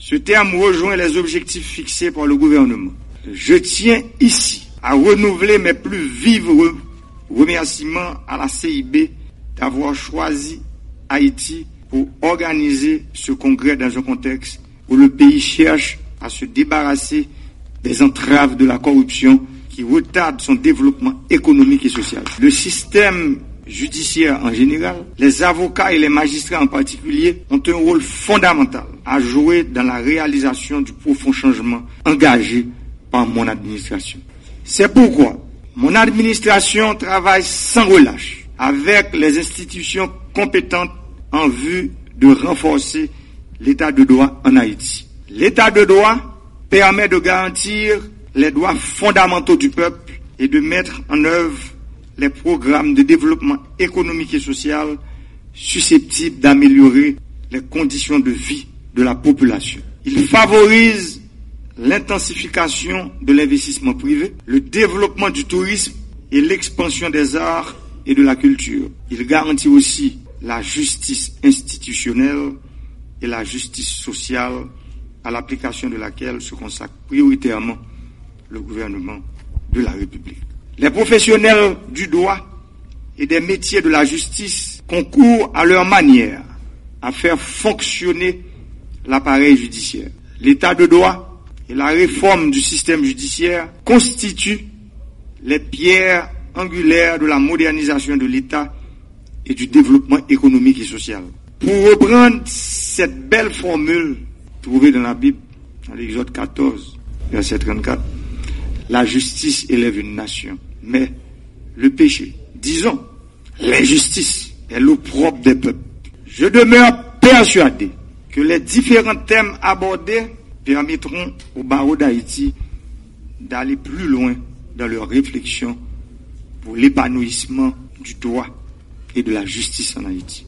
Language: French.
Ce terme rejoint les objectifs fixés par le gouvernement. Je tiens ici à renouveler mes plus vifs remerciements à la CIB d'avoir choisi Haïti pour organiser ce congrès dans un contexte où le pays cherche à se débarrasser des entraves de la corruption qui retardent son développement économique et social. Le système judiciaire en général, les avocats et les magistrats en particulier ont un rôle fondamental à jouer dans la réalisation du profond changement engagé par mon administration. C'est pourquoi mon administration travaille sans relâche avec les institutions compétentes en vue de renforcer l'état de droit en Haïti. L'état de droit permet de garantir les droits fondamentaux du peuple et de mettre en œuvre les programmes de développement économique et social susceptibles d'améliorer les conditions de vie de la population. Il favorise l'intensification de l'investissement privé, le développement du tourisme et l'expansion des arts et de la culture. Il garantit aussi la justice institutionnelle et la justice sociale à l'application de laquelle se consacre prioritairement le gouvernement de la République. Les professionnels du droit et des métiers de la justice concourent à leur manière à faire fonctionner l'appareil judiciaire. L'état de droit et la réforme du système judiciaire constituent les pierres angulaires de la modernisation de l'État et du développement économique et social. Pour reprendre cette belle formule trouvée dans la Bible, dans l'Exode 14, verset 34, la justice élève une nation, mais le péché, disons, l'injustice est l'opprobre des peuples. Je demeure persuadé que les différents thèmes abordés permettront aux barreaux d'Haïti d'aller plus loin dans leur réflexion pour l'épanouissement du droit et de la justice en Haïti.